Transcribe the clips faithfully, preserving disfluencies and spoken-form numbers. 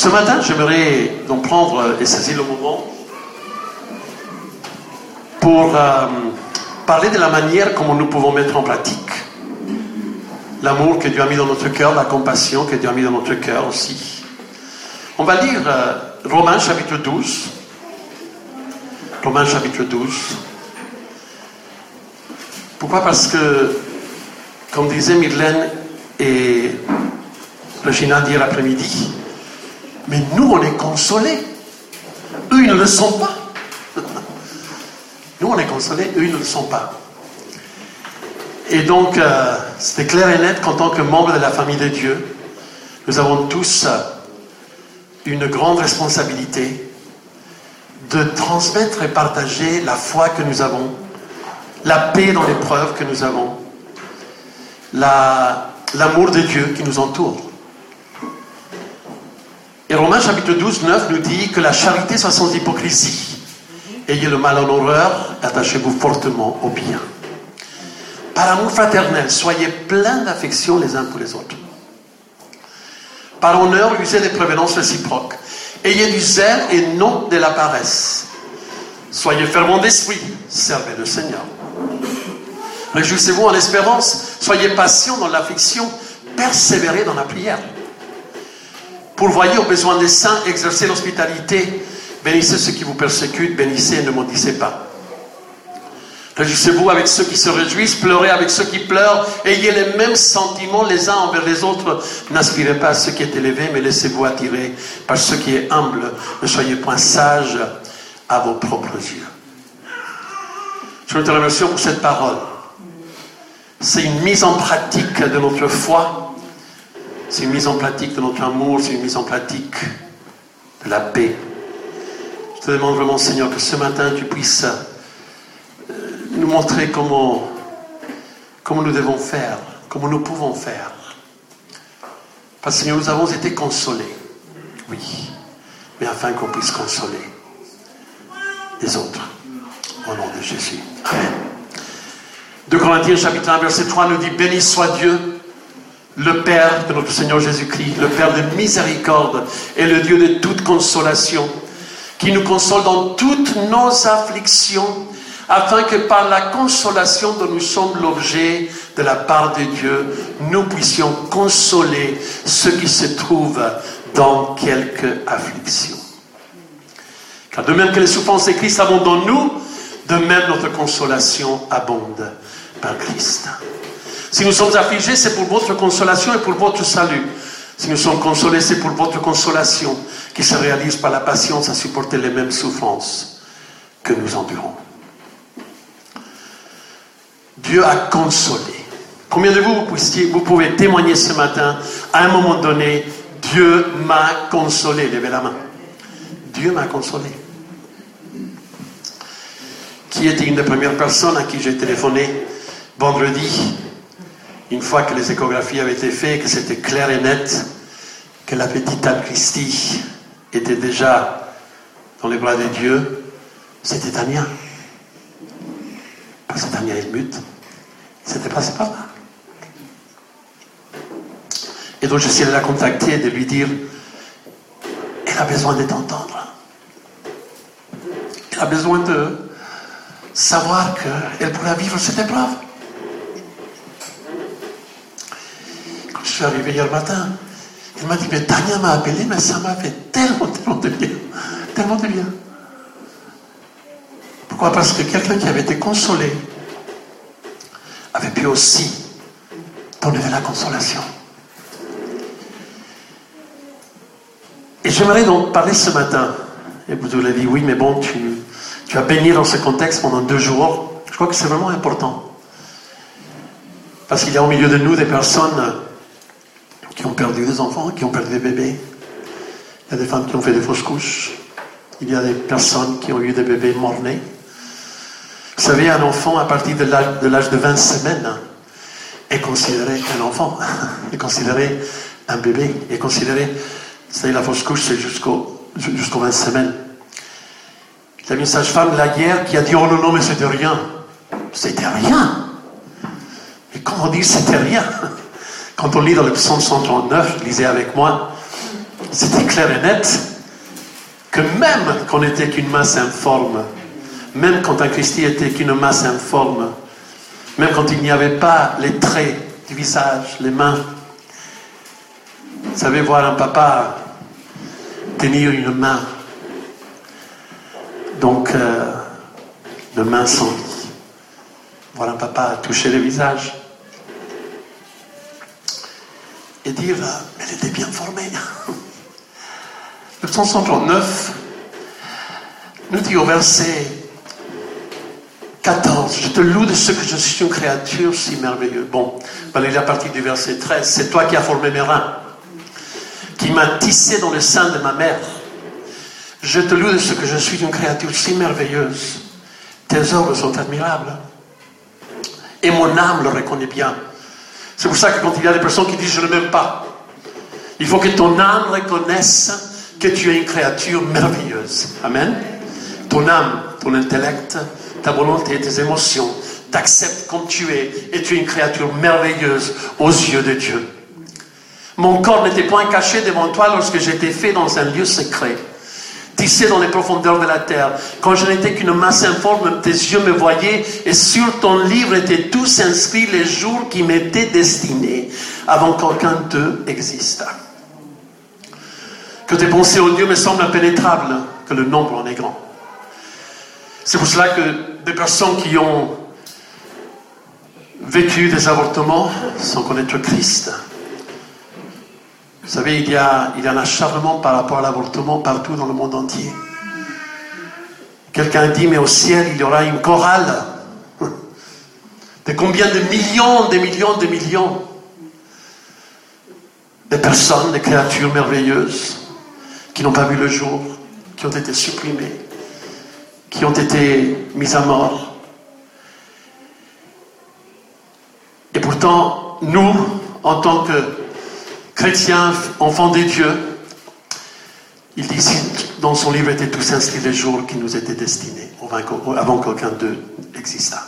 Ce matin, j'aimerais donc prendre et saisir le moment pour euh, parler de la manière comment nous pouvons mettre en pratique l'amour que Dieu a mis dans notre cœur, la compassion que Dieu a mis dans notre cœur aussi. On va lire euh, Romains chapitre douze. Romains chapitre douze. Pourquoi? Parce que, comme disait Mylène et Regina hier après-midi, mais nous on est consolés. Eux ils ne le sont pas. Nous on est consolés, eux ils ne le sont pas. Et donc, euh, c'était clair et net qu'en tant que membres de la famille de Dieu, nous avons tous euh, une grande responsabilité de transmettre et partager la foi que nous avons, la paix dans l'épreuve que nous avons, la, l'amour de Dieu qui nous entoure. Et Romains chapitre douze, neuf nous dit que la charité soit sans hypocrisie. Ayez le mal en horreur, attachez-vous fortement au bien. Par amour fraternel, soyez pleins d'affection les uns pour les autres. Par honneur, usez des prévenances réciproques. Ayez du zèle et non de la paresse. Soyez fervents d'esprit, servez le Seigneur. Réjouissez-vous en espérance, soyez patients dans l'affliction, persévérez dans la prière. Pourvoyez aux besoins des saints, exercez l'hospitalité, bénissez ceux qui vous persécutent, bénissez et ne maudissez pas. Réjouissez-vous avec ceux qui se réjouissent, pleurez avec ceux qui pleurent, ayez les mêmes sentiments les uns envers les autres. N'aspirez pas à ce qui est élevé, mais laissez-vous attirer par ce qui est humble. Ne soyez point sages à vos propres yeux. Je te remercie pour cette parole. C'est une mise en pratique de notre foi, c'est une mise en pratique de notre amour, c'est une mise en pratique de la paix. Je te demande vraiment, Seigneur, que ce matin tu puisses nous montrer comment, comment nous devons faire, comment nous pouvons faire. Parce que Seigneur, nous avons été consolés, oui, mais afin qu'on puisse consoler les autres. Au nom de Jésus. Amen. deux Corinthiens chapitre un verset trois nous dit: béni soit Dieu, le Père de notre Seigneur Jésus-Christ, le Père de miséricorde et le Dieu de toute consolation, qui nous console dans toutes nos afflictions, afin que par la consolation dont nous sommes l'objet de la part de Dieu, nous puissions consoler ceux qui se trouvent dans quelque affliction. Car de même que les souffrances de Christ abondent en nous, de même notre consolation abonde par Christ. Si nous sommes affligés, c'est pour votre consolation et pour votre salut. Si nous sommes consolés, c'est pour votre consolation, qui se réalise par la patience à supporter les mêmes souffrances que nous endurons. Dieu a consolé. Combien de vous, vous, puissiez, vous pouvez témoigner ce matin, à un moment donné, Dieu m'a consolé. Levez la main. Dieu m'a consolé. Qui était une des premières personnes à qui j'ai téléphoné vendredi, une fois que les échographies avaient été faites, que c'était clair et net, que la petite Anne Christie était déjà dans les bras de Dieu, c'était Tania. Parce que Tania est mute. C'était passé par là. Et donc j'essayais de la contacter et de lui dire: elle a besoin de t'entendre. Elle a besoin de savoir qu'elle pourra vivre cette épreuve. Quand je suis arrivé hier matin, elle m'a dit: mais Tania m'a appelé, mais ça m'a fait tellement, tellement de bien. Tellement de bien. Pourquoi? Parce que quelqu'un qui avait été consolé avait pu aussi donner de la consolation. Et j'aimerais donc parler ce matin. Et vous l'avez dit: oui, mais bon, tu, tu as baigné dans ce contexte pendant deux jours. Je crois que c'est vraiment important. Parce qu'il y a au milieu de nous des personnes qui ont perdu des enfants, qui ont perdu des bébés. Il y a des femmes qui ont fait des fausses couches. Il y a des personnes qui ont eu des bébés mort-nés. Vous savez, un enfant, à partir de l'âge de, l'âge de vingt semaines, est considéré un enfant, est considéré un bébé, est considéré... Vous savez, la fausse couche, c'est jusqu'au, jusqu'aux vingt semaines. Il y avait une sage-femme là hier qui a dit: oh non, non, mais c'était rien. C'était rien. Et comment dire c'était rien? Quand on lit dans le psaume cent trente-neuf, lisez avec moi, c'était clair et net que même qu'on n'était qu'une masse informe, même quand un Christ était qu'une masse informe, même quand il n'y avait pas les traits du visage, les mains, vous savez, voir un papa tenir une main, donc euh, une main sans vie, voir un papa toucher le visage et dire, mais elle était bien formée. Le psaume cent trente-neuf nous dit au verset quatorze, je te loue de ce que je suis une créature si merveilleuse. Bon, on va lire la partie du verset treize. C'est toi qui as formé mes reins, qui m'as tissé dans le sein de ma mère. Je te loue de ce que je suis une créature si merveilleuse. Tes œuvres sont admirables. Et mon âme le reconnaît bien. C'est pour ça que quand il y a des personnes qui disent je ne m'aime pas, il faut que ton âme reconnaisse que tu es une créature merveilleuse. Amen. Ton âme, ton intellect, ta volonté, tes émotions t'acceptent comme tu es et tu es une créature merveilleuse aux yeux de Dieu. Mon corps n'était point caché devant toi lorsque j'étais fait dans un lieu secret, tissé dans les profondeurs de la terre. Quand je n'étais qu'une masse informe, tes yeux me voyaient et sur ton livre étaient tous inscrits les jours qui m'étaient destinés avant qu'aucun d'eux existât. Que tes pensées, ô Dieu, me semblent impénétrables, que le nombre en est grand. C'est pour cela que des personnes qui ont vécu des avortements sans connaître Christ, vous savez, il y a, il y a un acharnement par rapport à l'avortement partout dans le monde entier. Quelqu'un dit, mais au ciel, il y aura une chorale de combien de millions, de millions, de millions de personnes, de créatures merveilleuses qui n'ont pas vu le jour, qui ont été supprimées, qui ont été mises à mort. Et pourtant, nous, en tant que chrétiens, enfants des dieux, il dit ici, dans son livre étaient tous inscrits les jours qui nous étaient destinés, avant qu'aucun d'eux existât.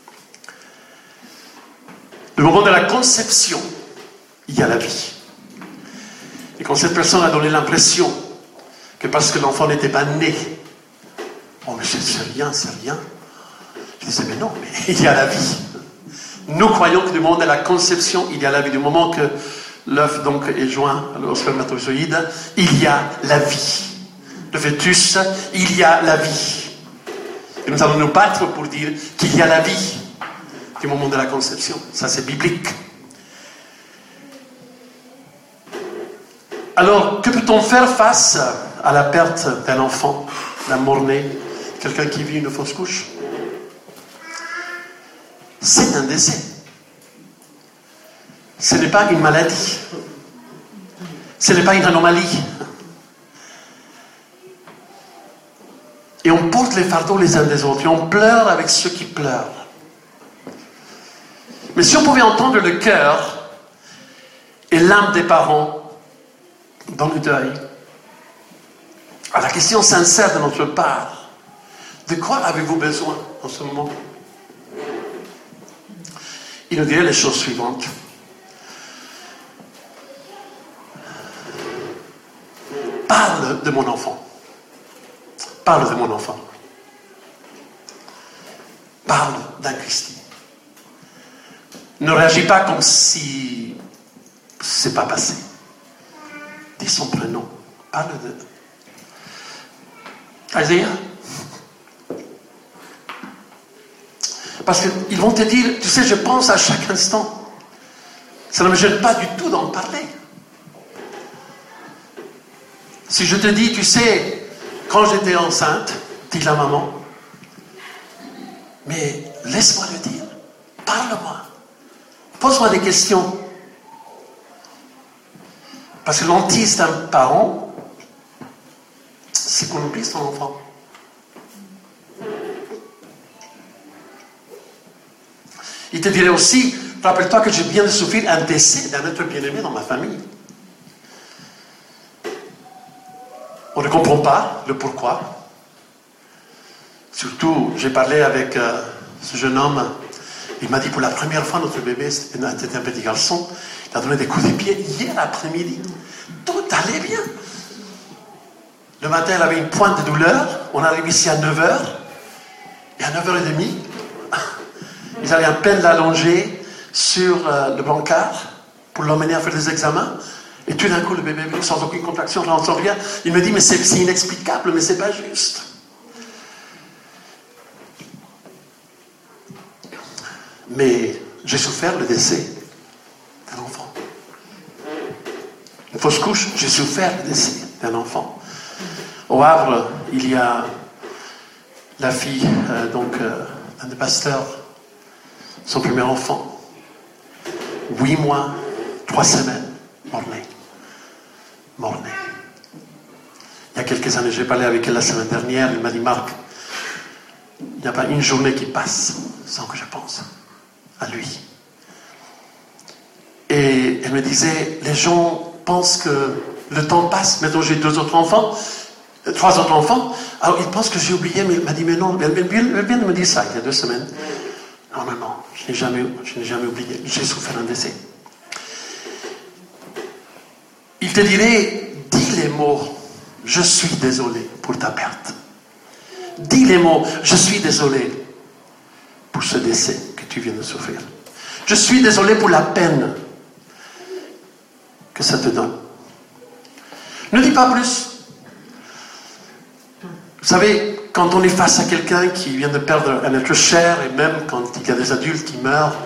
Le moment de la conception, il y a la vie. Et quand cette personne a donné l'impression que parce que l'enfant n'était pas né, oh mais c'est rien, c'est rien, je disais mais non, mais il y a la vie. Nous croyons que du moment de la conception, il y a la vie. Du moment que l'œuf donc est joint au spermatozoïde, il y a la vie. Le fœtus, il y a la vie. Et nous allons nous battre pour dire qu'il y a la vie du moment de la conception. Ça, c'est biblique. Alors, que peut-on faire face à la perte d'un enfant, d'un mort-né, quelqu'un qui vit une fausse couche? C'est un décès. Ce n'est pas une maladie. Ce n'est pas une anomalie. Et on porte les fardeaux les uns des autres. Et on pleure avec ceux qui pleurent. Mais si on pouvait entendre le cœur et l'âme des parents dans le deuil, à la question sincère de notre part, de quoi avez-vous besoin en ce moment? Il nous dirait les choses suivantes. Parle de mon enfant. Parle de mon enfant. Parle d'un Christ. Ne réagis pas comme si c'est pas passé. Dis son prénom. Parle de... Isaiah. Parce qu'ils vont te dire, tu sais, je pense à chaque instant. Ça ne me gêne pas du tout d'en parler. Si je te dis, tu sais, quand j'étais enceinte, dit la maman, mais laisse-moi le dire, parle-moi, pose-moi des questions. Parce que l'hantise d'un parent, c'est qu'on oublie son enfant. Il te dirait aussi, rappelle-toi que je viens de souffrir un décès d'un être bien-aimé dans ma famille. On ne comprend pas le pourquoi. Surtout, j'ai parlé avec euh, ce jeune homme. Il m'a dit pour la première fois, notre bébé, c'était un petit garçon, il a donné des coups de pied hier après-midi. Tout allait bien. Le matin, elle avait une pointe de douleur. On arrive ici à neuf heures. Et à neuf heures trente, ils allaient à peine l'allonger sur euh, le brancard pour l'emmener à faire des examens. Et tout d'un coup, le bébé, sans aucune contraction, je n'entends rien. Il me dit, mais c'est, c'est inexplicable, mais c'est pas juste. Mais j'ai souffert le décès d'un enfant. Une fausse couche, j'ai souffert le décès d'un enfant. Au Havre, il y a la fille euh, donc euh, d'un des pasteurs, son premier enfant. Huit mois, trois semaines, mort-né. Mort-né. Il y a quelques années, j'ai parlé avec elle la semaine dernière, elle m'a dit, Marc, il n'y a pas une journée qui passe sans que je pense à lui. Et elle me disait, les gens pensent que le temps passe, maintenant j'ai deux autres enfants, trois autres enfants, alors ils pensent que j'ai oublié, mais elle m'a dit, mais non, elle vient de me dire ça il y a deux semaines. Non, non, non, je n'ai jamais, je n'ai jamais oublié, j'ai souffert un décès. Il te dirait, dis les mots, je suis désolé pour ta perte. Dis les mots, je suis désolé pour ce décès que tu viens de souffrir. Je suis désolé pour la peine que ça te donne. Ne dis pas plus. Vous savez, quand on est face à quelqu'un qui vient de perdre un être cher, et même quand il y a des adultes qui meurent,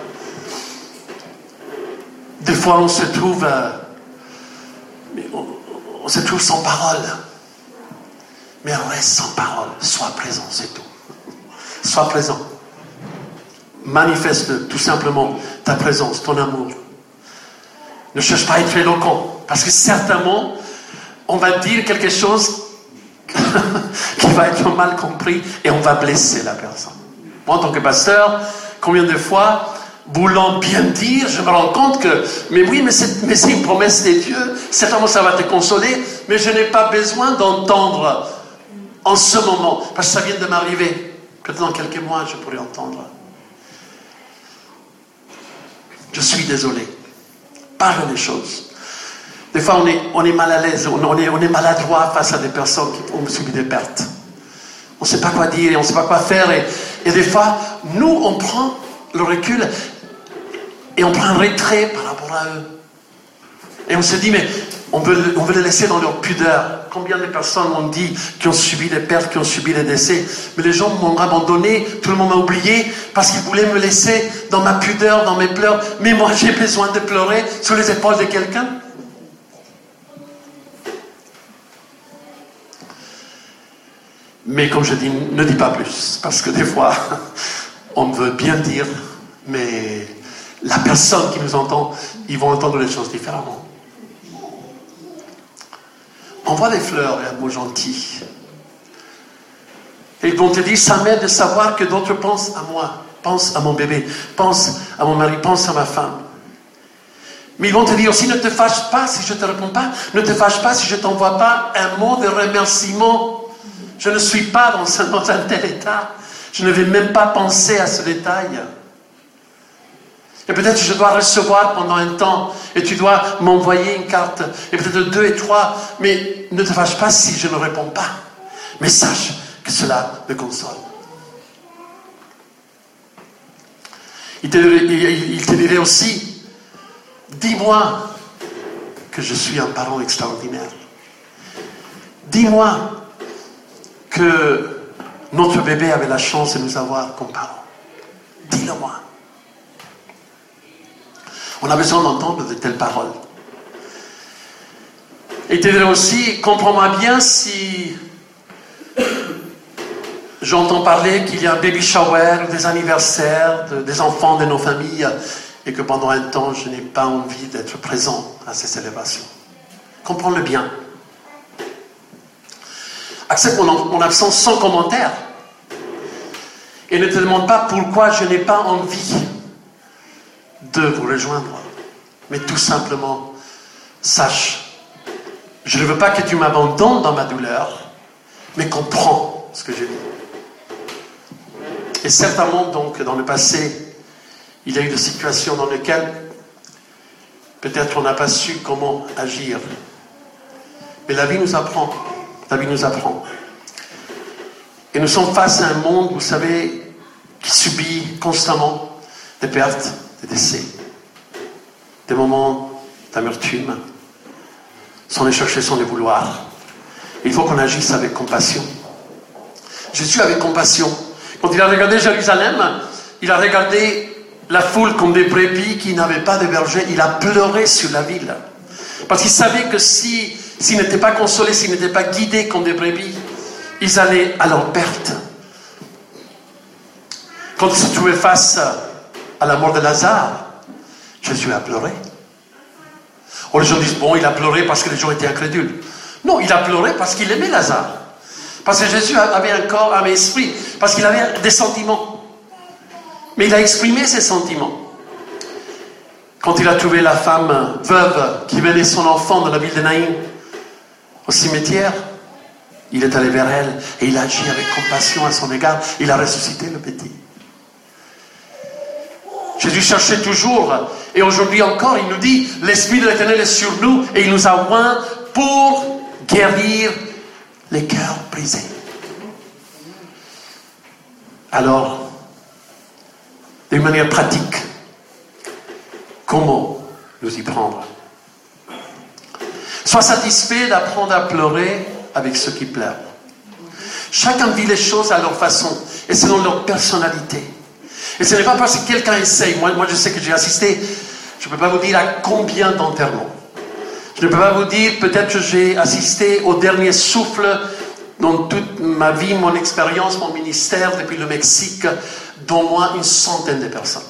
des fois on se trouve, euh, on, on se trouve sans parole. Mais reste sans parole. Sois présent, c'est tout. Sois présent. Manifeste tout simplement ta présence, ton amour. Ne cherche pas à être éloquent, parce que certainement, on va dire quelque chose qui va être mal compris et on va blesser la personne. Moi, en tant que pasteur, combien de fois, voulant bien dire, je me rends compte que, mais oui, mais c'est, mais c'est une promesse des dieux, certainement ça va te consoler, mais je n'ai pas besoin d'entendre en ce moment, parce que ça vient de m'arriver. Peut-être dans quelques mois, je pourrai entendre. Je suis désolé. Parle des choses. Des fois, on est, on est mal à l'aise, on, on, est, on est maladroit face à des personnes qui ont subi des pertes. On ne sait pas quoi dire, et on ne sait pas quoi faire. Et, et des fois, nous, on prend le recul et on prend un retrait par rapport à eux. Et on se dit, mais on veut, on veut les laisser dans leur pudeur. Combien de personnes m'ont dit qui ont subi les pertes, qui ont subi les décès. Mais les gens m'ont abandonné, tout le monde m'a oublié, parce qu'ils voulaient me laisser dans ma pudeur, dans mes pleurs. Mais moi, j'ai besoin de pleurer sur les épaules de quelqu'un. Mais comme je dis, ne dis pas plus, parce que des fois, on veut bien dire, mais la personne qui nous entend, ils vont entendre les choses différemment. Envoie des fleurs et un mot gentil. Et ils vont te dire, ça m'aide de savoir que d'autres pensent à moi, pensent à mon bébé, pensent à mon mari, pensent à ma femme. Mais ils vont te dire aussi, ne te fâche pas si je ne te réponds pas, ne te fâche pas si je ne t'envoie pas un mot de remerciement. Je ne suis pas dans un, dans un tel état. Je ne vais même pas penser à ce détail. Et peut-être que je dois recevoir pendant un temps, et tu dois m'envoyer une carte, et peut-être deux et trois, mais ne te fâche pas si je ne réponds pas. Mais sache que cela me console. Il te, il, il te dirait aussi, dis-moi que je suis un parent extraordinaire. Dis-moi que notre bébé avait la chance de nous avoir comme parents. Dis-le-moi. On a besoin d'entendre de telles paroles. Et te dirais aussi, comprends-moi bien si j'entends parler qu'il y a un baby shower, des anniversaires, de, des enfants de nos familles, et que pendant un temps, je n'ai pas envie d'être présent à ces célébrations. Comprends-le bien. Accepte mon, mon absence sans commentaire. Et ne te demande pas pourquoi je n'ai pas envie de vous rejoindre. Mais tout simplement, sache, je ne veux pas que tu m'abandonnes dans ma douleur, mais comprends ce que je dis. Et certainement, donc, dans le passé, il y a eu des situations dans lesquelles peut-être on n'a pas su comment agir. Mais la vie nous apprend la vie nous apprend. Et nous sommes face à un monde, vous savez, qui subit constamment des pertes, des décès, des moments d'amertume, sans les chercher, sans les vouloir. Il faut qu'on agisse avec compassion. Jésus avait compassion. Quand il a regardé Jérusalem, il a regardé la foule comme des brebis qui n'avaient pas de berger. Il a pleuré sur la ville. Parce qu'il savait que si, s'ils n'étaient pas consolés, s'ils n'étaient pas guidés comme des brebis, ils allaient à leur perte. Quand il se trouvait face à la mort de Lazare, Jésus a pleuré. Or, les gens disent, bon, il a pleuré parce que les gens étaient incrédules. Non, il a pleuré parce qu'il aimait Lazare. Parce que Jésus avait un corps, un esprit, parce qu'il avait des sentiments. Mais il a exprimé ses sentiments. Quand il a trouvé la femme veuve qui menait son enfant dans la ville de Naïm, au cimetière, il est allé vers elle et il a agi avec compassion à son égard. Il a ressuscité le petit. Jésus cherchait toujours, et aujourd'hui encore, il nous dit, l'Esprit de l'Éternel est sur nous et il nous a oints pour guérir les cœurs brisés. Alors, d'une manière pratique, comment nous y prendre? Sois satisfait d'apprendre à pleurer avec ceux qui pleurent. Chacun vit les choses à leur façon et selon leur personnalité. Et ce n'est pas parce que quelqu'un essaye. Moi, moi je sais que j'ai assisté, je ne peux pas vous dire à combien d'enterrements. Je ne peux pas vous dire, peut-être que j'ai assisté au dernier souffle dans toute ma vie, mon expérience, mon ministère depuis le Mexique, d'au moins une centaine de personnes.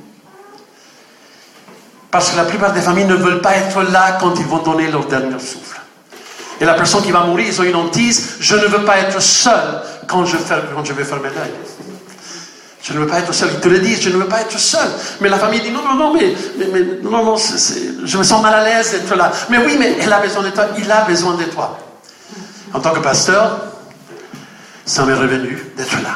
Parce que la plupart des familles ne veulent pas être là quand ils vont donner leur dernier souffle. Et la personne qui va mourir, ils ont une hantise, je ne veux pas être seul quand je, ferme, quand je vais fermer l'œil. Je ne veux pas être seul. Ils te le disent, je ne veux pas être seul. Mais la famille dit, non, non, non, mais, mais, mais non, non, c'est, c'est, je me sens mal à l'aise d'être là. Mais oui, mais elle a besoin de toi, il a besoin de toi. En tant que pasteur, ça m'est revenu d'être là.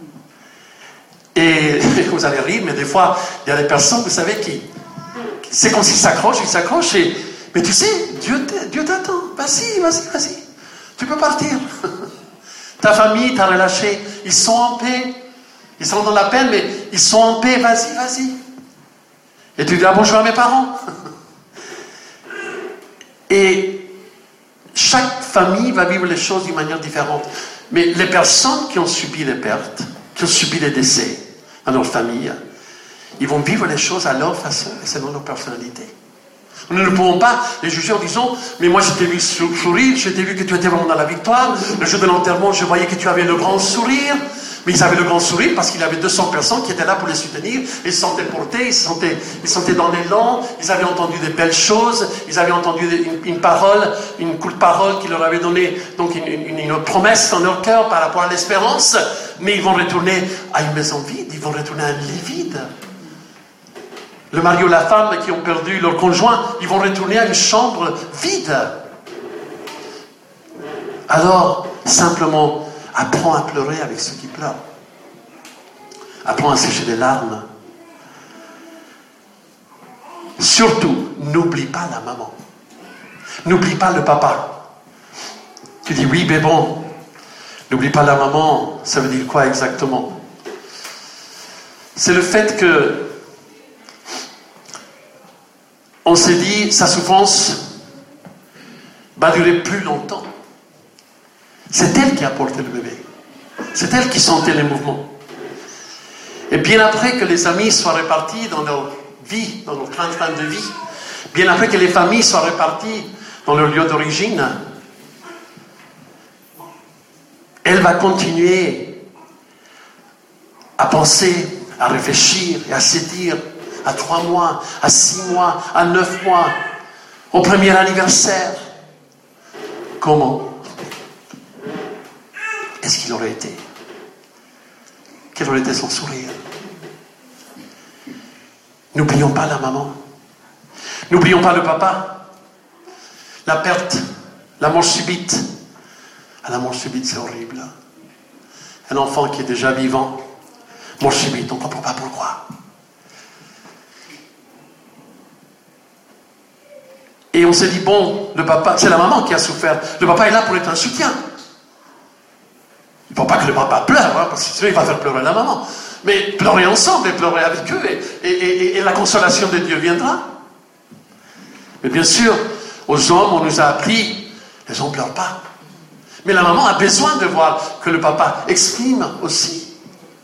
Et vous allez rire, mais des fois, il y a des personnes, vous savez, qui, c'est comme s'ils s'accrochent, ils s'accrochent, et, mais tu sais, Dieu, Dieu t'attend. Vas-y, vas-y, vas-y. Tu peux partir. Ta famille t'a relâché. Ils sont en paix. Ils sont dans la peine, mais ils sont en paix. Vas-y, vas-y. Et tu dis, ah, bonjour à mes parents. Et chaque famille va vivre les choses d'une manière différente. Mais les personnes qui ont subi des pertes, qui ont subi des décès dans leur famille, ils vont vivre les choses à leur façon et selon leur personnalité. Nous ne pouvons pas les juger en disant, mais moi je t'ai vu sourire, je t'ai vu que tu étais vraiment dans la victoire. Le jour de l'enterrement, je voyais que tu avais le grand sourire. Mais ils avaient le grand sourire parce qu'il y avait deux cents personnes qui étaient là pour les soutenir. Ils se sentaient portés, ils se sentaient, ils se sentaient dans l'élan, ils avaient entendu des belles choses, ils avaient entendu une, une parole, une courte parole qui leur avait donné donc une, une, une promesse dans leur cœur par rapport à l'espérance. Mais ils vont retourner à une maison vide, ils vont retourner à un lit vide. Le mari ou la femme qui ont perdu leur conjoint, ils vont retourner à une chambre vide. Alors, simplement, apprends à pleurer avec ceux qui pleurent. Apprends à sécher des larmes. Surtout, n'oublie pas la maman. N'oublie pas le papa. Tu dis, oui, mais bon, n'oublie pas la maman. Ça veut dire quoi exactement? C'est le fait que on s'est dit, sa souffrance va durer plus longtemps. C'est elle qui a porté le bébé. C'est elle qui sentait les mouvements. Et bien après que les amis soient répartis dans leur vie, dans leur train-train de vie, bien après que les familles soient réparties dans leur lieu d'origine, elle va continuer à penser, à réfléchir et à se dire à trois mois, à six mois, à neuf mois, au premier anniversaire, comment est-ce qu'il aurait été? Quel aurait été son sourire? N'oublions pas la maman. N'oublions pas le papa. La perte, la mort subite. La mort subite, c'est horrible. Un enfant qui est déjà vivant, mort subite, on ne comprend pas pourquoi. Et on s'est dit, bon, le papa, c'est la maman qui a souffert. Le papa est là pour être un soutien. Il ne faut pas que le papa pleure, hein, parce que sinon il va faire pleurer la maman. Mais pleurer ensemble et pleurer avec eux, et, et, et, et la consolation de Dieu viendra. Mais bien sûr, aux hommes, on nous a appris, les hommes ne pleurent pas. Mais la maman a besoin de voir que le papa exprime aussi.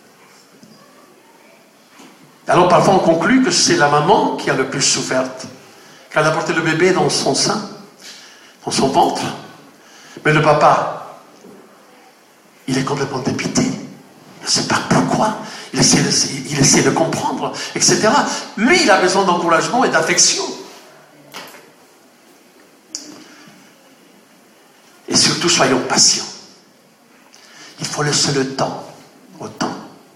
Alors parfois on conclut que c'est la maman qui a le plus souffert. Quand elle a porté le bébé dans son sein, dans son ventre. Mais le papa, il est complètement dépité. Il ne sait pas pourquoi. Il essaie de, il essaie de comprendre, et cetera. Lui, il a besoin d'encouragement et d'affection. Et surtout, soyons patients. Il faut laisser le temps au temps.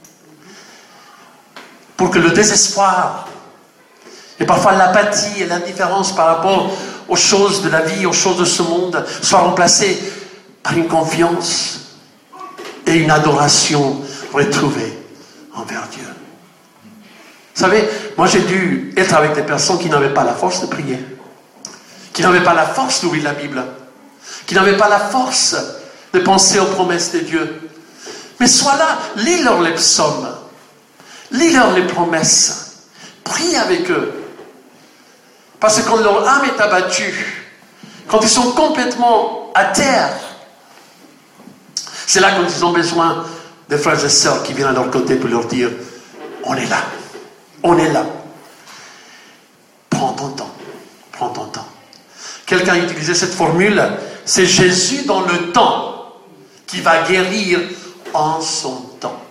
Pour que le désespoir et parfois l'apathie et l'indifférence par rapport aux choses de la vie, aux choses de ce monde, soient remplacés par une confiance et une adoration retrouvée envers Dieu. Vous savez, moi j'ai dû être avec des personnes qui n'avaient pas la force de prier, qui n'avaient pas la force d'ouvrir la Bible, qui n'avaient pas la force de penser aux promesses de Dieu. Mais sois là, lis-leur les psaumes, lis-leur les promesses, prie avec eux. Parce que quand leur âme est abattue, quand ils sont complètement à terre, c'est là quand ils ont besoin des frères et sœurs qui viennent à leur côté pour leur dire, on est là, on est là. Prends ton temps, prends ton temps. Quelqu'un a utilisé cette formule, c'est Jésus dans le temps qui va guérir en son temps.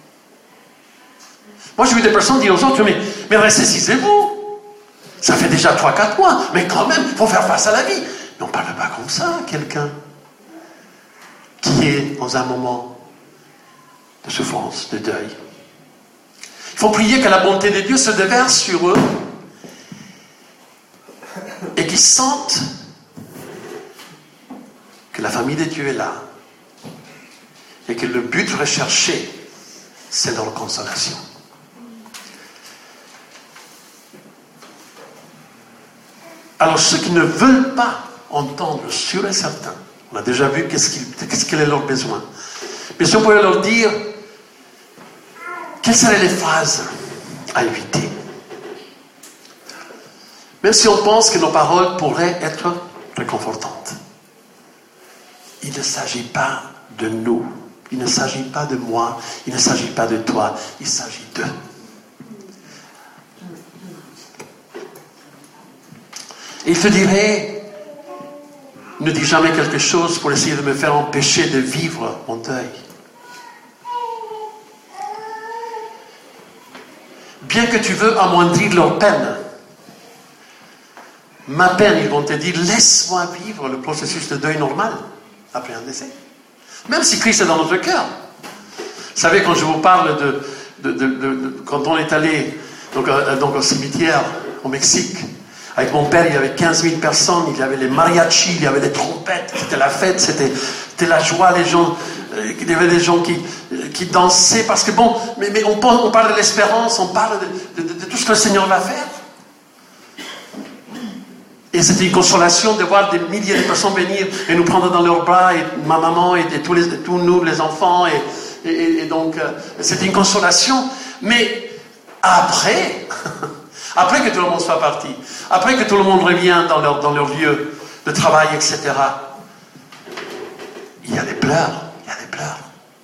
Moi j'ai vu des personnes dire aux autres, mais, mais ressaisissez-vous. Ça fait déjà trois quatre mois, mais quand même, il faut faire face à la vie. Mais on ne parle pas comme ça à quelqu'un qui est dans un moment de souffrance, de deuil. Il faut prier que la bonté de Dieu se déverse sur eux et qu'ils sentent que la famille de Dieu est là et que le but recherché, c'est leur consolation. Alors ceux qui ne veulent pas entendre, sûr et certain, on a déjà vu qu'est-ce qu'il, qu'est-ce quel est leur besoin. Mais si on pouvait leur dire, quelles seraient les phrases à éviter? Même si on pense que nos paroles pourraient être réconfortantes. Il ne s'agit pas de nous, il ne s'agit pas de moi, il ne s'agit pas de toi, il s'agit d'eux. Et il te dirait, ne dis jamais quelque chose pour essayer de me faire empêcher de vivre mon deuil. Bien que tu veux amoindrir leur peine, ma peine, ils vont te dire, laisse-moi vivre le processus de deuil normal après un décès. Même si Christ est dans notre cœur. Vous savez, quand je vous parle de, de, de, de, de quand on est allé donc, euh, donc au cimetière au Mexique, avec mon père, il y avait quinze mille personnes, il y avait les mariachis, il y avait les trompettes, c'était la fête, c'était, c'était la joie, les gens, euh, il y avait des gens qui, euh, qui dansaient, parce que bon, mais, mais on, on parle de l'espérance, on parle de, de, de, de tout ce que le Seigneur va faire. Et c'était une consolation de voir des milliers de personnes venir et nous prendre dans leurs bras, et ma maman, et, et tous, les, tous nous, les enfants, et, et, et donc, euh, c'était une consolation. Mais après... Après que tout le monde soit parti, après que tout le monde revienne dans leur, dans leur lieu de travail, et cetera, il y a des pleurs, il y a des pleurs.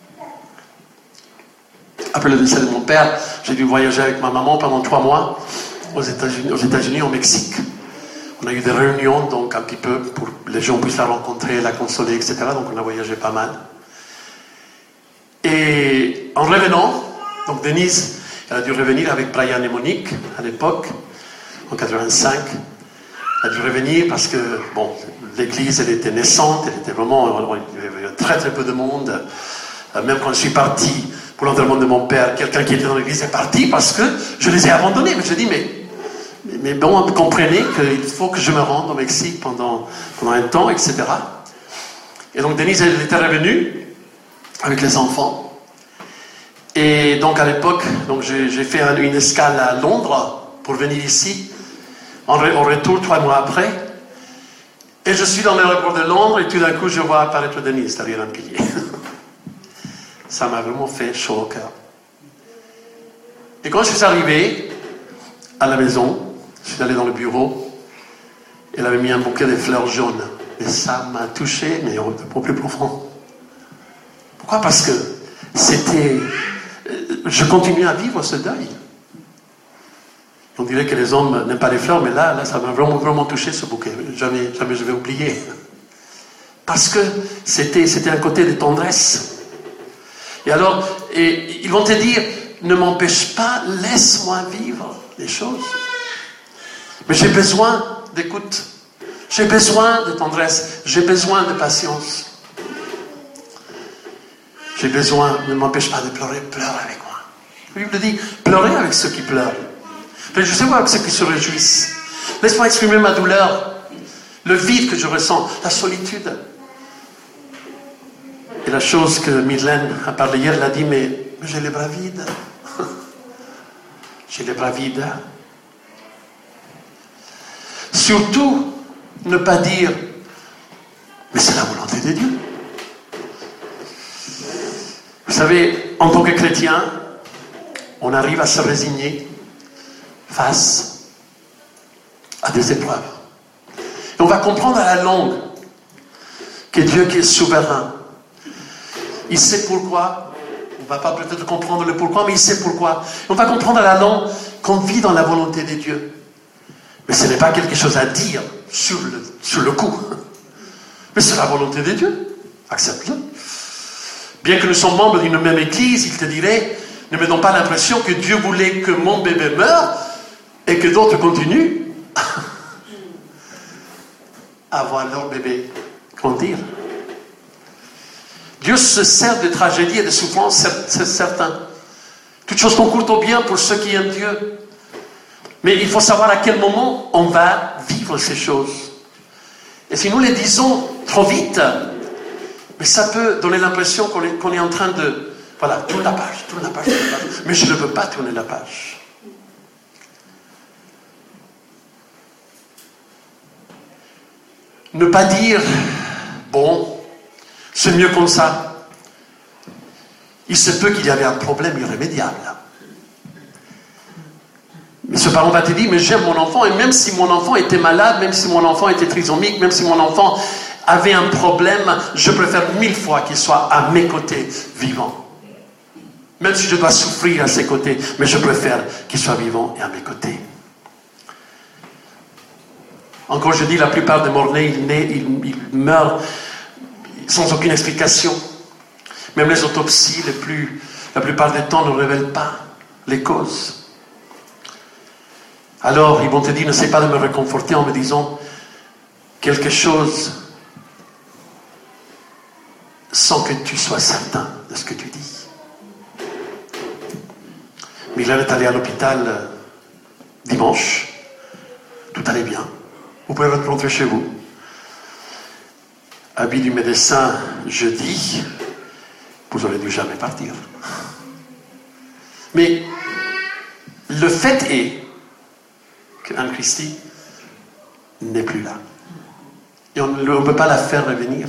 Après le décès de mon père, j'ai dû voyager avec ma maman pendant trois mois aux États-Unis, aux États-Unis, au Mexique. On a eu des réunions, donc un petit peu, pour que les gens puissent la rencontrer, la consoler, et cetera. Donc on a voyagé pas mal. Et en revenant, donc Denise... Elle a dû revenir avec Brian et Monique, à l'époque, en quatre-vingt-cinq. Elle a dû revenir parce que, bon, l'église, elle était naissante, elle était vraiment, il y avait très très peu de monde. Même quand je suis parti pour l'enterrement de mon père, quelqu'un qui était dans l'église est parti parce que je les ai abandonnés. Mais je dis, mais, mais bon, vous comprenez qu'il faut que je me rende au Mexique pendant, pendant un temps, et cetera. Et donc Denise, elle était revenue avec les enfants. Et donc à l'époque, donc j'ai, j'ai fait un, une escale à Londres pour venir ici, en, re, en retour trois mois après. Et je suis dans l'aéroport de Londres et tout d'un coup je vois apparaître Denise derrière un pilier. ça m'a vraiment fait chaud au cœur. Et quand je suis arrivé à la maison, je suis allé dans le bureau, elle avait mis un bouquet de fleurs jaunes. Et ça m'a touché, mais au plus profond. Pourquoi? Parce que c'était... Je continuais à vivre ce deuil. On dirait que les hommes n'aiment pas les fleurs, mais là, là ça m'a vraiment, vraiment touché ce bouquet. Jamais, jamais je vais oublier. Parce que c'était, c'était un côté de tendresse. Et alors, et, ils vont te dire, ne m'empêche pas, laisse-moi vivre les choses. Mais j'ai besoin d'écoute. J'ai besoin de tendresse. J'ai besoin de patience. J'ai besoin, ne m'empêche pas de pleurer, pleure avec moi. La Bible dit, pleurez avec ceux qui pleurent. Mais je sais pas avec ceux qui se réjouissent. Laisse-moi exprimer ma douleur, le vide que je ressens, la solitude. Et la chose que Mylène a parlé hier, elle a dit, mais, mais j'ai les bras vides. J'ai les bras vides. Surtout, ne pas dire, mais c'est la volonté de Dieu. Vous savez, en tant que chrétien, on arrive à se résigner face à des épreuves. Et on va comprendre à la longue que Dieu qui est souverain, il sait pourquoi. On ne va pas peut-être comprendre le pourquoi, mais il sait pourquoi. Et on va comprendre à la longue qu'on vit dans la volonté de Dieu. Mais ce n'est pas quelque chose à dire sur le, sur le coup. Mais c'est la volonté de Dieu. Accepte-le. Bien que nous sommes membres d'une même église, il te dirait, ne me donne pas l'impression que Dieu voulait que mon bébé meure et que d'autres continuent à voir leur bébé grandir. Dieu se sert de tragédies et de souffrances, c'est certain. Toutes choses concourent au bien pour ceux qui aiment Dieu. Mais il faut savoir à quel moment on va vivre ces choses. Et si nous les disons trop vite, mais ça peut donner l'impression qu'on est, qu'on est en train de... Voilà, tourne la page, tourne la page, tourne la page. Mais je ne peux pas tourner la page. Ne pas dire, bon, c'est mieux comme ça. Il se peut qu'il y avait un problème irrémédiable. Mais ce parent va te dire, mais j'aime mon enfant, et même si mon enfant était malade, même si mon enfant était trisomique, même si mon enfant avait un problème, je préfère mille fois qu'il soit à mes côtés, vivant. Même si je dois souffrir à ses côtés, mais je préfère qu'il soit vivant et à mes côtés. Encore je dis, la plupart des morts-nés, ils, ils, ils meurent sans aucune explication. Même les autopsies, les plus, la plupart du temps, ne révèlent pas les causes. Alors, ils vont te dire, n'essaie pas de me réconforter en me disant quelque chose sans que tu sois certain de ce que tu dis. Mylène est allée à l'hôpital euh, dimanche. Tout allait bien. Vous pouvez rentrer chez vous. Avis du médecin jeudi, vous aurez dû jamais partir. Mais le fait est qu'Anne-Christie n'est plus là. Et on ne peut pas la faire revenir.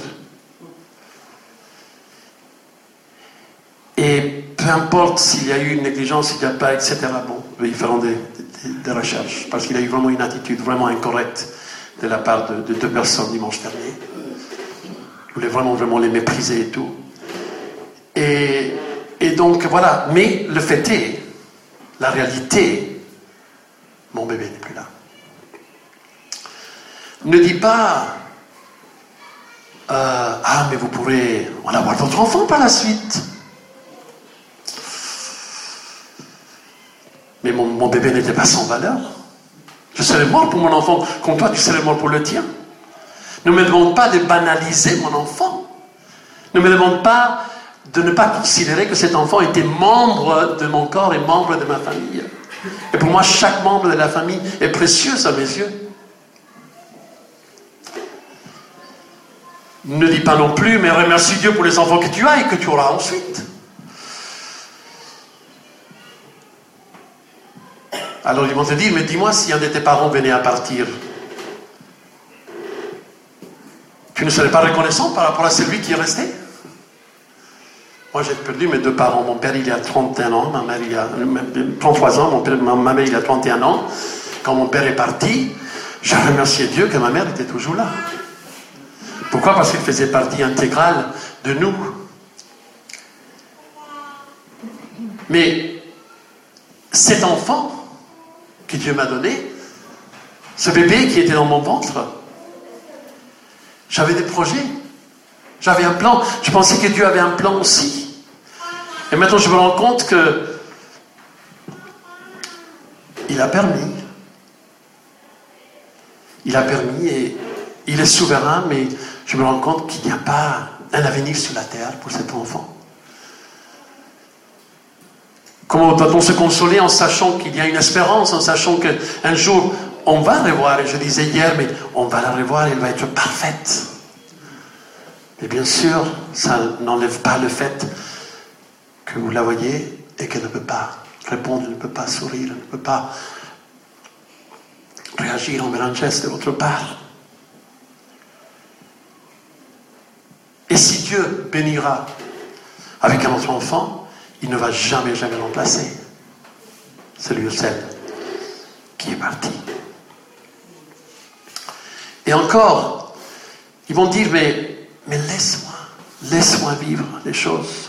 Et peu importe s'il y a eu une négligence, s'il n'y a pas, et cetera. Bon, ils feront des, des, des recherches. Parce qu'il y a eu vraiment une attitude vraiment incorrecte de la part de, de deux personnes dimanche dernier. Ils voulaient vraiment, vraiment les mépriser et tout. Et, et donc, voilà. Mais le fait est, la réalité, mon bébé n'est plus là. Ne dis pas, euh, ah, mais vous pourrez en avoir d'autres enfants par la suite. Mais mon, mon bébé n'était pas sans valeur. Je serais mort pour mon enfant, comme toi tu serais mort pour le tien. Ne me demande pas de banaliser mon enfant. Ne me demande pas de ne pas considérer que cet enfant était membre de mon corps et membre de ma famille. Et pour moi, chaque membre de la famille est précieux à mes yeux. Ne dis pas non plus, mais remercie Dieu pour les enfants que tu as et que tu auras ensuite. Alors ils vont te dire, mais dis-moi si un de tes parents venait à partir, tu ne serais pas reconnaissant par rapport à celui qui est resté? Moi, j'ai perdu mes deux parents. Mon père, il a trente et un ans. Ma mère, il a trente-trois ans. Mon père, ma mère, il a trente et un ans. Quand mon père est parti, je remerciais Dieu que ma mère était toujours là. Pourquoi? Parce qu'il faisait partie intégrale de nous. Mais cet enfant que Dieu m'a donné, ce bébé qui était dans mon ventre, j'avais des projets. J'avais un plan. Je pensais que Dieu avait un plan aussi. Et maintenant, je me rends compte que il a permis. Il a permis et il est souverain, mais je me rends compte qu'il n'y a pas un avenir sur la terre pour cet enfant. Comment doit-on se consoler en sachant qu'il y a une espérance, en sachant qu'un jour, on va la revoir, et je disais hier, mais on va la revoir, elle va être parfaite. Et bien sûr, ça n'enlève pas le fait que vous la voyez et qu'elle ne peut pas répondre, elle ne peut pas sourire, elle ne peut pas réagir en un geste de votre part. Et si Dieu bénira avec un autre enfant, il ne va jamais, jamais remplacer celui ou celle qui est parti. Et encore, ils vont dire, mais, mais laisse-moi, laisse-moi vivre les choses.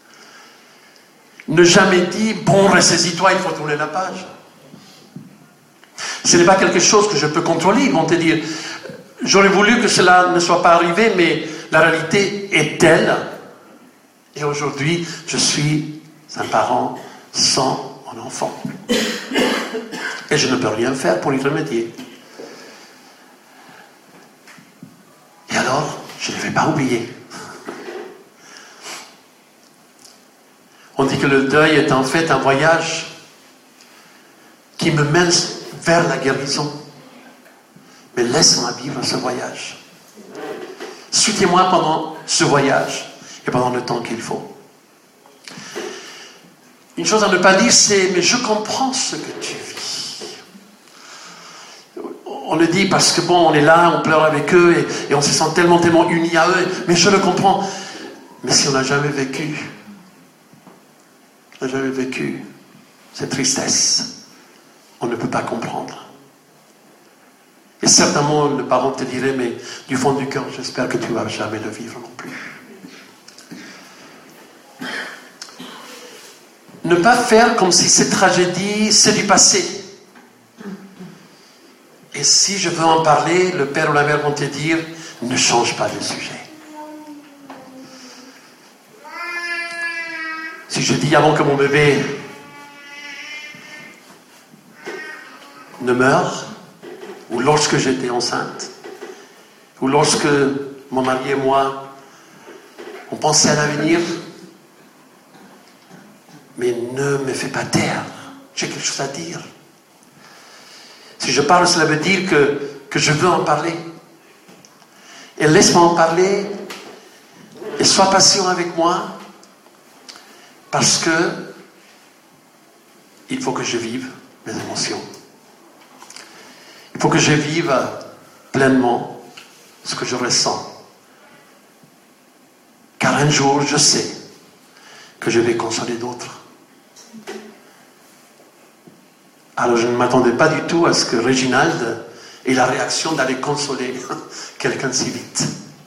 Ne jamais dire, bon, ressaisis-toi, il faut tourner la page. Ce n'est pas quelque chose que je peux contrôler. Ils vont te dire, j'aurais voulu que cela ne soit pas arrivé, mais la réalité est telle. Et aujourd'hui, je suis un parent sans mon enfant. Et je ne peux rien faire pour y remédier. Et alors, je ne vais pas oublier. On dit que le deuil est en fait un voyage qui me mène vers la guérison. Mais laisse-moi vivre ce voyage. Soutiens-moi pendant ce voyage et pendant le temps qu'il faut. Une chose à ne pas dire, c'est « mais je comprends ce que tu vis ». On le dit parce que bon, on est là, on pleure avec eux et, et on se sent tellement, tellement unis à eux. Mais je le comprends. Mais si on n'a jamais vécu, on n'a jamais vécu cette tristesse, on ne peut pas comprendre. Et certainement, le parent te dirait, mais du fond du cœur, j'espère que tu ne vas jamais le vivre non plus. Ne pas faire comme si cette tragédie, c'est du passé. Et si je veux en parler, le père ou la mère vont te dire, ne change pas de sujet. Si je dis avant que mon bébé ne meure, ou lorsque j'étais enceinte, ou lorsque mon mari et moi, on pensait à l'avenir, mais ne me fais pas taire, j'ai quelque chose à dire. Si je parle, cela veut dire que, que je veux en parler. Et laisse-moi en parler, et sois patient avec moi, parce que il faut que je vive mes émotions. Il faut que je vive pleinement ce que je ressens. Car un jour, je sais que je vais consoler d'autres. Alors je ne m'attendais pas du tout à ce que Réginald ait la réaction d'aller consoler quelqu'un si vite.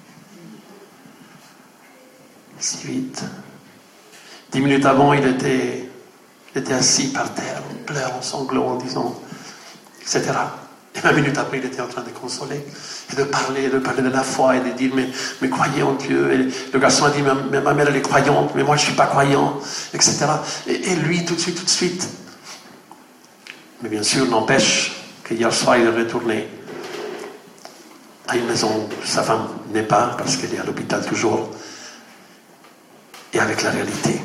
Si vite. Dix minutes avant, il était, il était assis par terre, en pleurant, en sanglots, en disant, et cetera. Et vingt minutes après, il était en train de consoler et de parler, de parler de la foi et de dire, mais, mais croyez en Dieu. Et le garçon a dit, mais ma mère, elle est croyante, mais moi, je ne suis pas croyant, et cetera. Et, et lui, tout de suite, tout de suite. Mais bien sûr, n'empêche qu'hier soir, il est retourné à une maison où sa femme n'est pas, parce qu'elle est à l'hôpital toujours, et avec la réalité.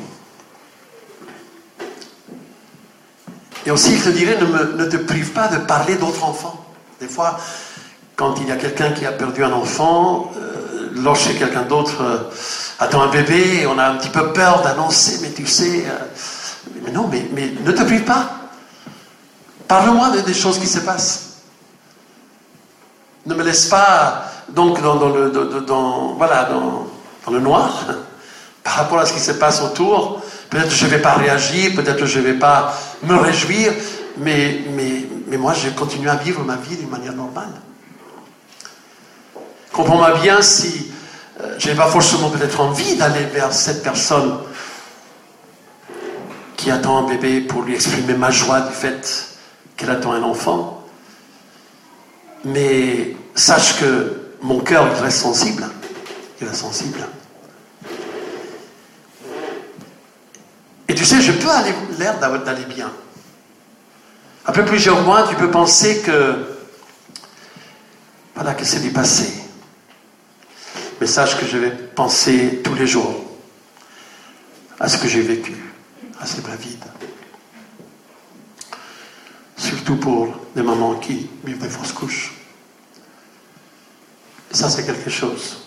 Et aussi, je te dirais, ne, me, ne te prive pas de parler d'autres enfants. Des fois, quand il y a quelqu'un qui a perdu un enfant, euh, lorsque quelqu'un d'autre euh, attend un bébé, on a un petit peu peur d'annoncer, mais tu sais, euh, mais non, mais, mais ne te prive pas. Parle-moi de, des choses qui se passent. Ne me laisse pas donc dans, dans, le, dans, dans, voilà, dans, dans le noir. par rapport à ce qui se passe autour. Peut-être que je ne vais pas réagir, peut-être que je ne vais pas me réjouir, mais, mais, mais moi, je continue à vivre ma vie d'une manière normale. Comprends-moi bien si euh, je n'ai pas forcément peut-être envie d'aller vers cette personne qui attend un bébé pour lui exprimer ma joie du fait qu'elle attend un enfant. Mais sache que mon cœur il reste sensible. Il reste sensible. Et tu sais, je peux aller l'air d'aller bien. Après plusieurs mois, tu peux penser que voilà, que c'est du passé. Mais sache que je vais penser tous les jours à ce que j'ai vécu, à ces bras vides. Surtout pour des mamans qui vivent des fausses couches. Et ça, c'est quelque chose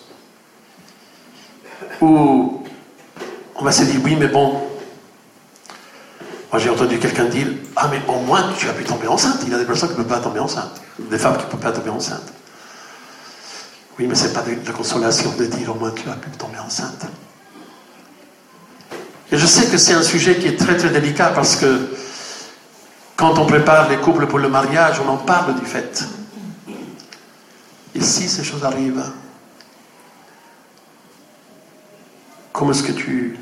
où on va se dire, oui, mais bon, moi j'ai entendu quelqu'un dire, ah, mais au moins tu as pu tomber enceinte. Il y a des personnes qui ne peuvent pas tomber enceinte, des femmes qui ne peuvent pas tomber enceinte. Oui, mais ce n'est pas de la consolation de dire, au moins tu as pu tomber enceinte. Et je sais que c'est un sujet qui est très très délicat parce que quand on prépare les couples pour le mariage, on en parle du fait. Et si ces choses arrivent, comment est-ce que tu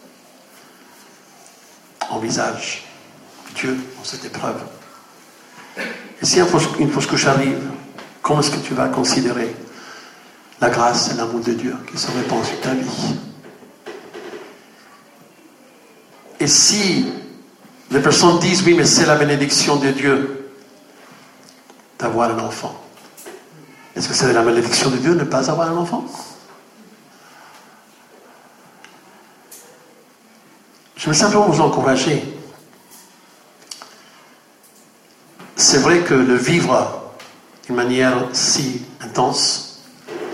envisages Dieu dans cette épreuve? Et si une fausse couche arrive, comment est-ce que tu vas considérer la grâce et l'amour de Dieu qui se répand sur ta vie? Et si les personnes disent, oui, mais c'est la bénédiction de Dieu d'avoir un enfant, est-ce que c'est la bénédiction de Dieu de ne pas avoir un enfant? Je veux simplement vous encourager. C'est vrai que le vivre d'une manière si intense,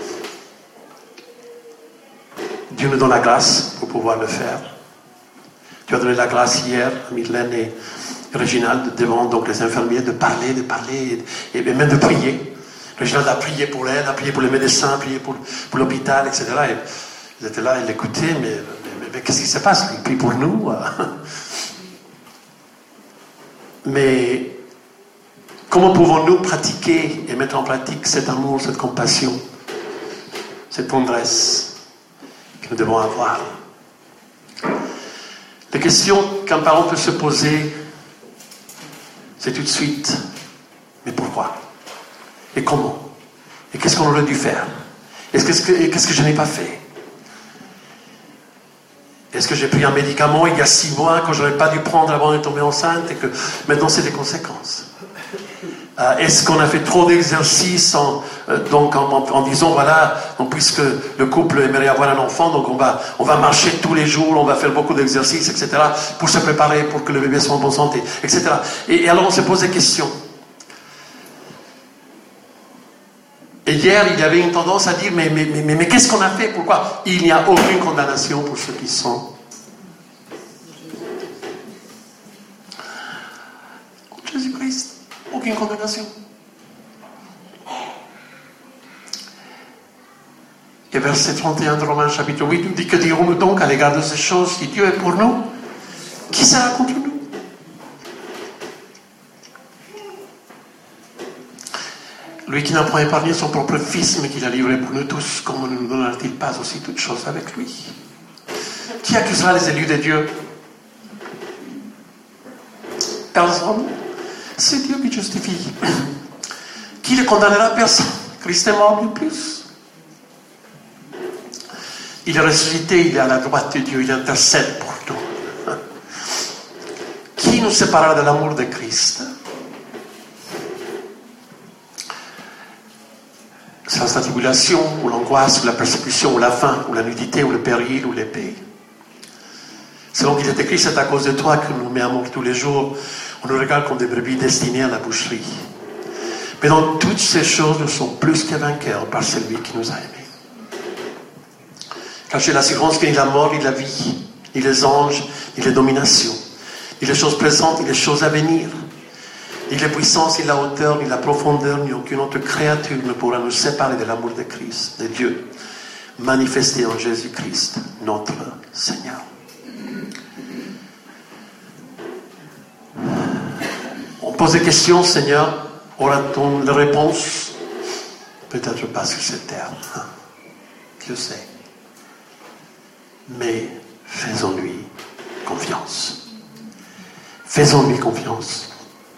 Dieu nous donne la grâce pour pouvoir le faire. Tu as donné la grâce hier à Mylène et Réginald devant donc les infirmiers de parler, de parler et, et même de prier. Réginald a prié pour elle, a prié pour les médecins, a prié pour, pour l'hôpital, et cetera. Et ils étaient là, ils l'écoutaient, mais, mais, mais qu'est-ce qui se passe? Il prie pour nous. Mais comment pouvons-nous pratiquer et mettre en pratique cet amour, cette compassion, cette tendresse que nous devons avoir? La question qu'un parent peut se poser, c'est tout de suite, mais pourquoi? Et comment? Et qu'est-ce qu'on aurait dû faire? Est-ce que, et qu'est-ce que je n'ai pas fait? Est-ce que j'ai pris un médicament il y a six mois que je n'aurais pas dû prendre avant de tomber enceinte et que maintenant c'est des conséquences? Euh, est-ce qu'on a fait trop d'exercices en, euh, donc en, en, en disant voilà, donc puisque le couple aimerait avoir un enfant, donc on va, on va marcher tous les jours, on va faire beaucoup d'exercices, et cetera pour se préparer pour que le bébé soit en bonne santé, et cetera. Et, et alors on se pose des questions. Et hier, il y avait une tendance à dire mais, mais, mais, mais, mais qu'est-ce qu'on a fait? Pourquoi? Il n'y a aucune condamnation pour ceux qui sont Jésus-Christ. Aucune condamnation. Et verset trente et un de Romains chapitre huit nous dit, que dirons-nous donc à l'égard de ces choses? Si Dieu est pour nous, qui sera contre nous? Lui qui n'a point épargné son propre fils, mais qui l'a livré pour nous tous, comment ne nous donnera-t-il pas aussi toutes choses avec lui? Qui accusera les élus de Dieu? Personne. C'est Dieu qui justifie. Qui ne condamnera? Personne. Christ est mort de plus. Il est ressuscité, il est à la droite de Dieu, il intercède pour nous. Qui nous séparera de l'amour de Christ? C'est la tribulation, ou l'angoisse, ou la persécution, ou la faim, ou la nudité, ou le péril, ou l'épée. Selon qu'il est écrit, c'est à cause de toi que nous met à mort tous les jours. On nous regarde comme des brebis destinées à la boucherie. Mais dans toutes ces choses, nous sommes plus que vainqueurs par celui qui nous a aimés. Car j'ai l'assurance qu'il n'y a la mort, ni la vie, ni les anges, ni les dominations, ni les choses présentes, ni les choses à venir, ni les puissances, ni la hauteur, ni la profondeur, ni aucune autre créature ne pourra nous séparer de l'amour de Christ, de Dieu, manifesté en Jésus-Christ, notre Seigneur. On pose des questions, Seigneur. Aura-t-on des réponses? Peut-être pas sur cette terre. Je sais. Mais faisons-lui confiance. Faisons-lui confiance.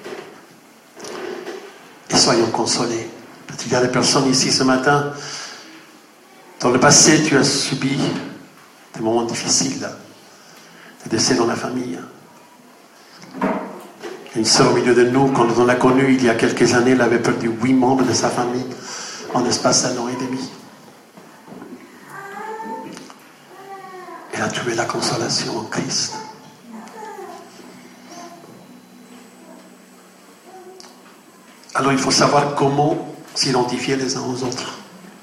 Et soyons consolés. Peut-être qu'il y a des personnes ici ce matin. Dans le passé, tu as subi des moments difficiles. Des décès dans la famille. Une sœur au milieu de nous, quand on l'a connue il y a quelques années, elle avait perdu huit membres de sa famille en espace d'un an et demi. Elle a trouvé la consolation en Christ. Alors il faut savoir comment s'identifier les uns aux autres.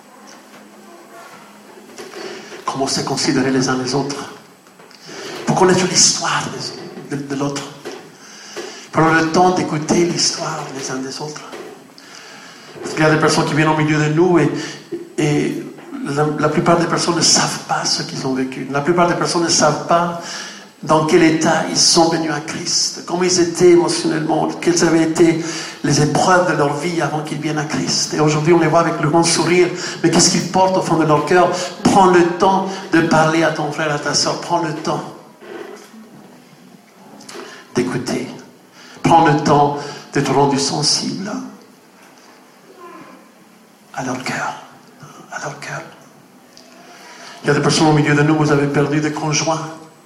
Comment se considérer les uns les autres. Pour connaître l'histoire de, de, de l'autre. Prendre le temps d'écouter l'histoire les uns des autres. Parce qu'il y a des personnes qui viennent au milieu de nous et, et la, la plupart des personnes ne savent pas ce qu'ils ont vécu. La plupart des personnes ne savent pas dans quel état ils sont venus à Christ, comment ils étaient émotionnellement, quelles avaient été les épreuves de leur vie avant qu'ils viennent à Christ. Et aujourd'hui, on les voit avec le grand sourire, mais qu'est-ce qu'ils portent au fond de leur cœur? Prends le temps de parler à ton frère, à ta soeur. Prends le temps d'écouter. Prends le temps d'être rendu sensible à leur cœur. À leur cœur. Il y a des personnes au milieu de nous, vous avez perdu des conjoints.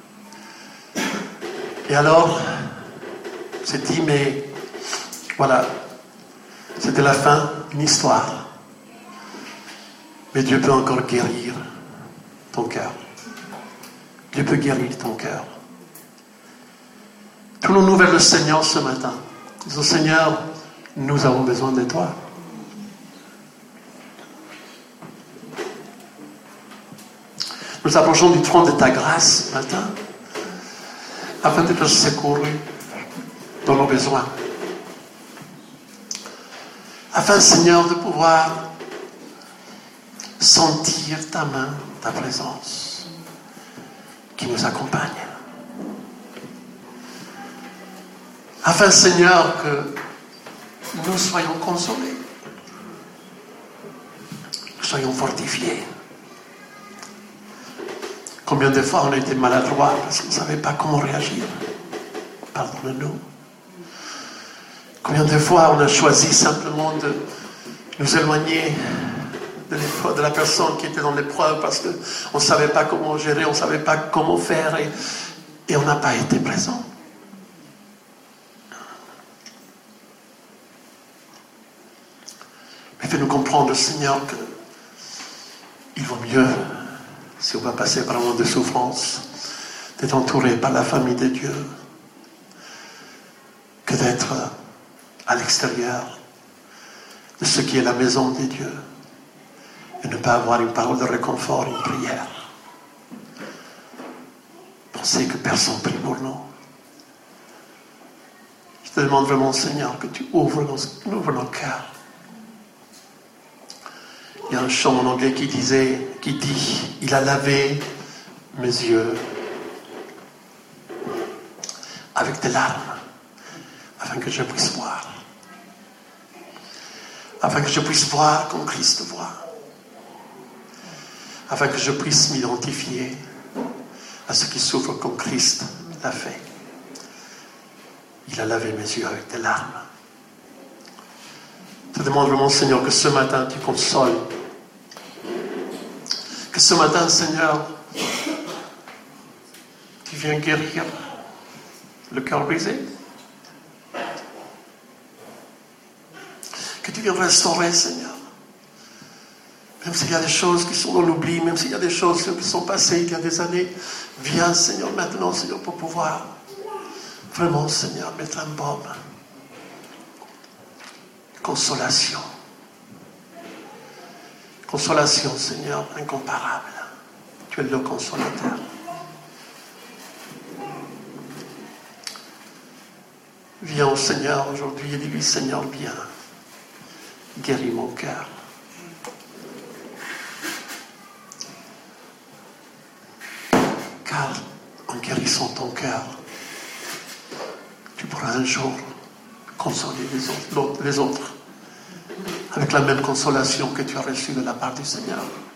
Et alors, on s'est dit, mais voilà, c'était la fin d'une histoire. Mais Dieu peut encore guérir ton cœur. Dieu peut guérir ton cœur. Tournons-nous vers le Seigneur ce matin. Disons, Seigneur, nous avons besoin de toi. Nous approchons du trône de ta grâce ce matin, afin d'être secourus dans nos besoins. Afin, Seigneur, de pouvoir sentir ta main, ta présence, qui nous accompagne. Afin, Seigneur, que nous soyons consolés, nous soyons fortifiés. Combien de fois on a été maladroits parce qu'on ne savait pas comment réagir? Pardonne-nous. Combien de fois on a choisi simplement de nous éloigner de, de la personne qui était dans l'épreuve parce qu'on ne savait pas comment gérer, on ne savait pas comment faire et, et on n'a pas été présent. Mais fais-nous comprendre, Seigneur, qu'il vaut mieux, si on va passer par un moment de souffrance, d'être entouré par la famille de Dieu, que d'être à l'extérieur de ce qui est la maison de Dieu et ne pas avoir une parole de réconfort, une prière. Penser que personne prie pour nous. Je te demande vraiment, Seigneur, que tu ouvres nos, ouvres nos cœurs. Il y a un chant en anglais qui disait, qui dit, il a lavé mes yeux avec des larmes, afin que je puisse voir. Afin que je puisse voir comme Christ voit. Afin que je puisse m'identifier à ceux qui souffrent comme Christ l'a fait. Il a lavé mes yeux avec des larmes. Je te demande vraiment, Seigneur, que ce matin tu consoles. Que ce matin, Seigneur, tu viens guérir le cœur brisé. Que tu viens restaurer, Seigneur. Même s'il y a des choses qui sont dans l'oubli, même s'il y a des choses qui sont passées il y a des années, viens, Seigneur, maintenant, Seigneur, pour pouvoir vraiment, Seigneur, mettre un baume. Consolation. Consolation, Seigneur, incomparable. Tu es le consolateur. Viens, Seigneur, aujourd'hui et dis-lui, Seigneur, viens. Guéris mon cœur. car en guérissant ton cœur, tu pourras un jour consoler les autres, les autres avec la même consolation que tu as reçue de la part du Seigneur.